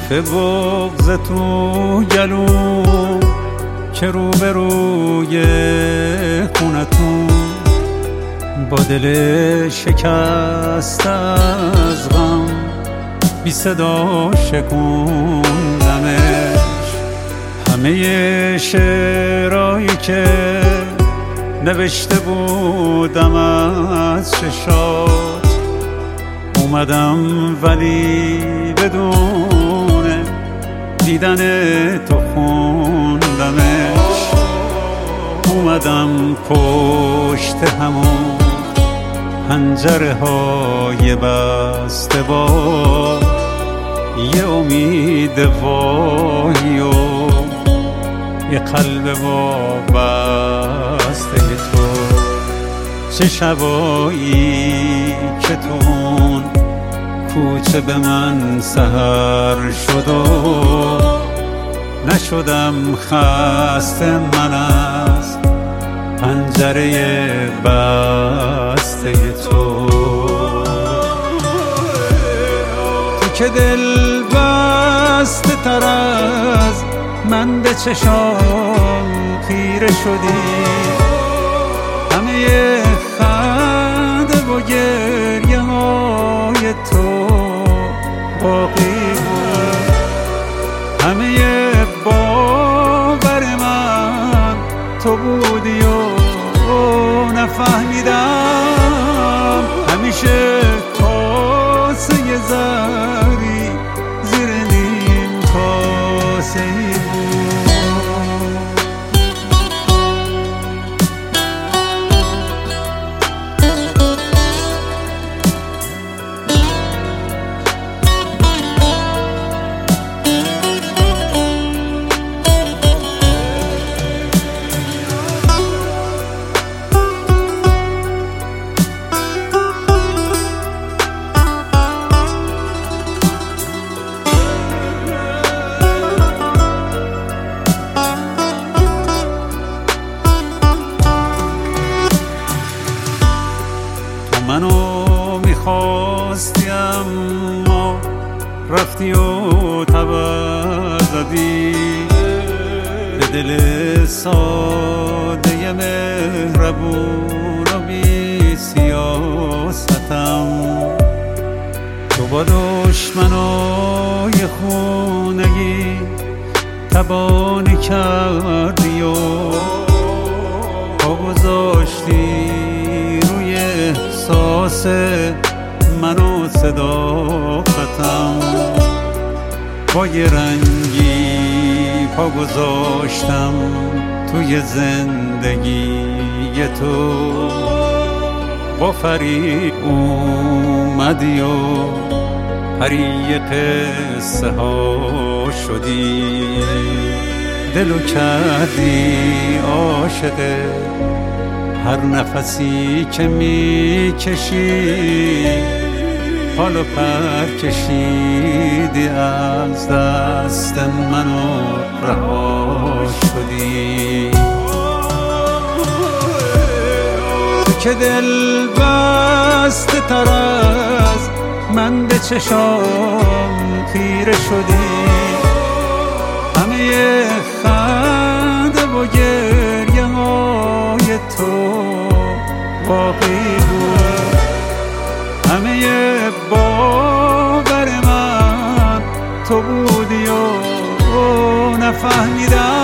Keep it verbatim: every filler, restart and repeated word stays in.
ریخته بغض تو گلوم که رو به روی خونتون با دل شکست از غم بی صدا شکوندمش. همه شعرهایی که نوشته بودم از چشات اومدم ولی بدون دیدن تو خوندمش. اومدم پشت همون پنجره های بسته با یه امید واهی و یه قلب وابسته تو. چه شبایی که تون کوچه به من سحر شد و نشدم خسته من از پنجره بسته تو. تو که دل بسته تر از من به چشام خیره شدی، همه خنده و گریه های تو باقی بود. همه باور من تو بودی و نفهمیدم. همیشه کاسه زری زیر نیم کاسه منو میخواستی اما رفتی و تبر زدی به دل ساده مهربون و بی سیاستم. تو با دشمنای خونگی تبانی کردی و پا گذاشتی روی احساس من و صداقتم. با یه رنگی پا گذاشتم توی زندگی تو. با فریب اومدی و پری قصه ها شدی، دلو کردی عاشق هر نفسی که میکشی. حالا پر کشیدی از دست منو رها شدی. تو که دل بسته تر از من به چشام خیره شدی، همه خنده و گریه های تو باقی بود. همه باور من تو بودی و نفهمیدم.